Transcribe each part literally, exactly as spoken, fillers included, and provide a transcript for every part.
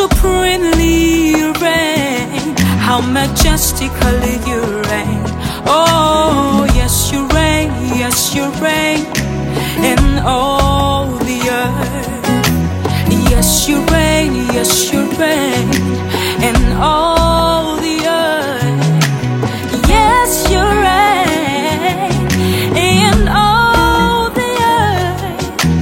supremely you reign. How majestically you reign. Oh, yes, you reign, yes, you reign in all the earth. Yes, you reign, yes, you reign in all the earth. Yes, you reign in all the earth.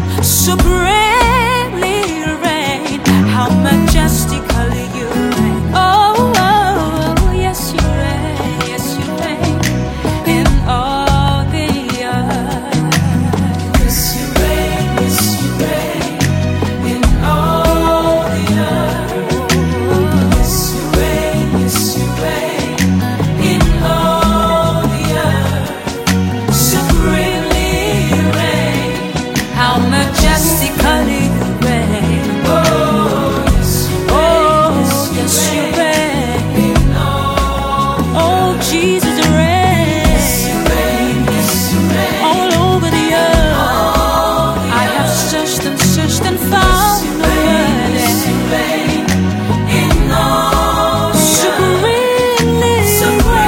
Supremely you reign. How majestically you reign. Oh, oh, yes, you reign, yes, you reign in all the earth. Yes, you reign, yes, you reign in all the earth. Yes, you reign, yes, you reign in all the earth. Supremely you reign. How majestically you reign. Oh, yes, you reign, yes, you reign in all the earth. Oh, Jesus reigns. Yes, you reign, yes, you reign all over the earth. I have searched and searched and found no word. Yes, you reign in all the earth. Supremely you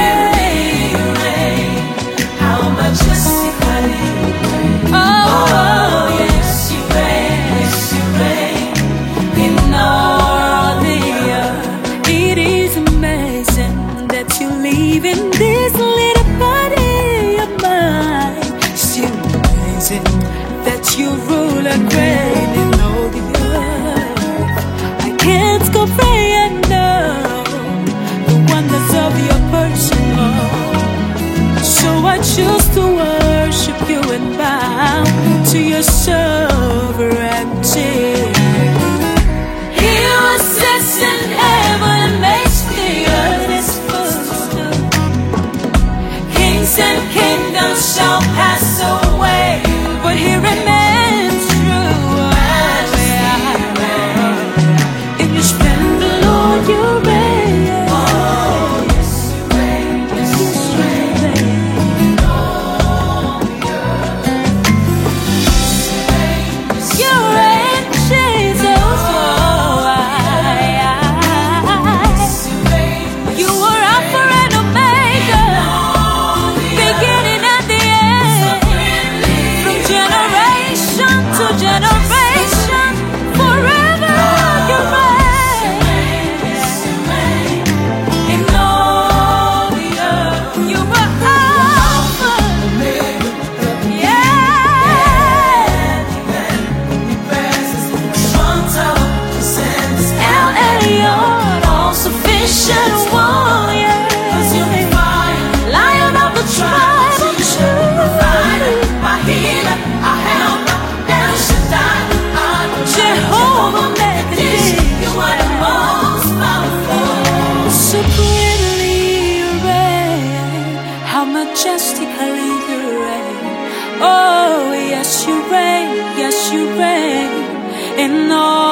reign. How majestically you reign. Oh, yes, you reign, yes, you reign in all the earth. It is amazing that you live in this little body of mine. Still amazing that you rule and reign in all the earth. I can't comprehend now the wonders of your person, Lord. So I choose to worship you and bow to your sovereignty. He who sits in heaven and makes the earth his footstool. Kings and kingdoms shall pass away, but he remains true. In your splendor, Lord, you reign. Oh, yes, you reign, yes, you reign in all the earth. You reign, Jesus. Oh, I, I, you are Alpha and Omega, beginning and the end. From generation to generation, forever you reign. In all the earth, you are Alpha, yeah. El Elyon, all sufficient one, yeah. Lion of the tribe of Judah, my healer, our helper, El Shaddai, Jehovah Mekadis, you are the most powerful. Supremely you reign. How majestically you reign. Oh, yes, you reign, yes, you reign in all